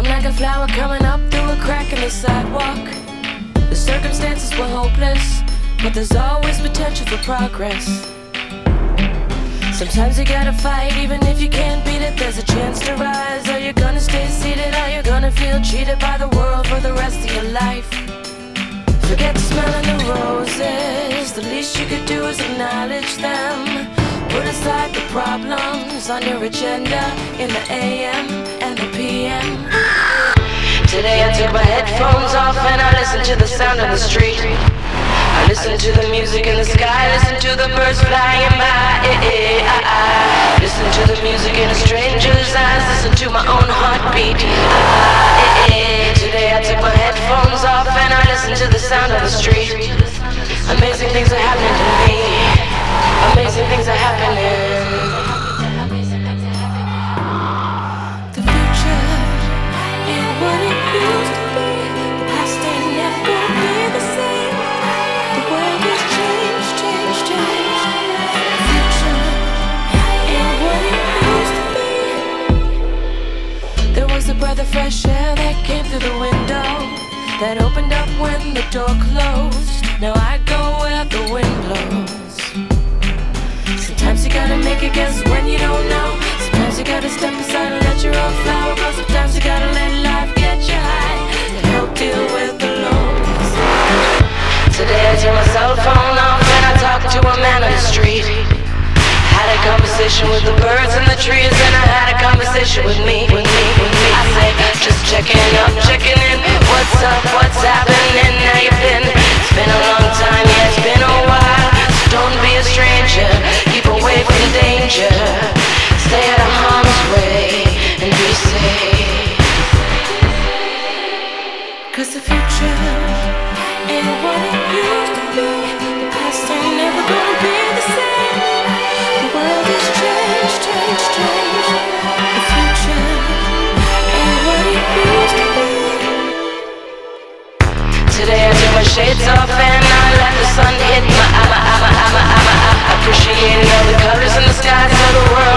I'm like a flower coming up through a crack in the sidewalk. The circumstances were hopeless, but there's always potential for progress. Sometimes you gotta fight, even if you can't beat it. There's a chance to rise. Are you gonna stay seated? Are you gonna feel cheated by the world for the rest of your life? Forget the smell of the roses. The least you could do is acknowledge them. Put aside the problems on your agenda in the AM and the PM. Today I took my headphones off and I listened to the sound of the street. I listen to the music in the sky, listen to the birds flying by. Listen to the music in a stranger's eyes, listen to my own heartbeat. Today I took my headphones off and I listen to the sound of the street. Amazing things are happening to me. Amazing things are happening. The future ain't what it used to be. The past ain't never gonna be the same. The world has changed, changed, changed. The future ain't what it used to be. There was a breath of fresh air that came through the window, that opened up when the door closed. Now I go where the wind blows. Sometimes you gotta make a guess when you don't know. Sometimes you gotta step aside and let your own flower grow. Sometimes you gotta let life get you high to help deal with the lows. Today I turn my cell phone off and I talk to a man on the street. Had a conversation with the birds and the trees, and I had a conversation with me. I say, just checking up, checking in. What's up, what's happening? How you been? It's been a long time, yeah, it's been a while. So don't be a stranger, keep away from danger. Stay out of harm's way and be safe. 'Cause the future ain't what it used to be. The past ain't never gonna be the same. The world has changed, changed, changed. The future ain't what it used to be. Today I took my shades off and I let the sun hit my appreciated all the colors in the sky, so the world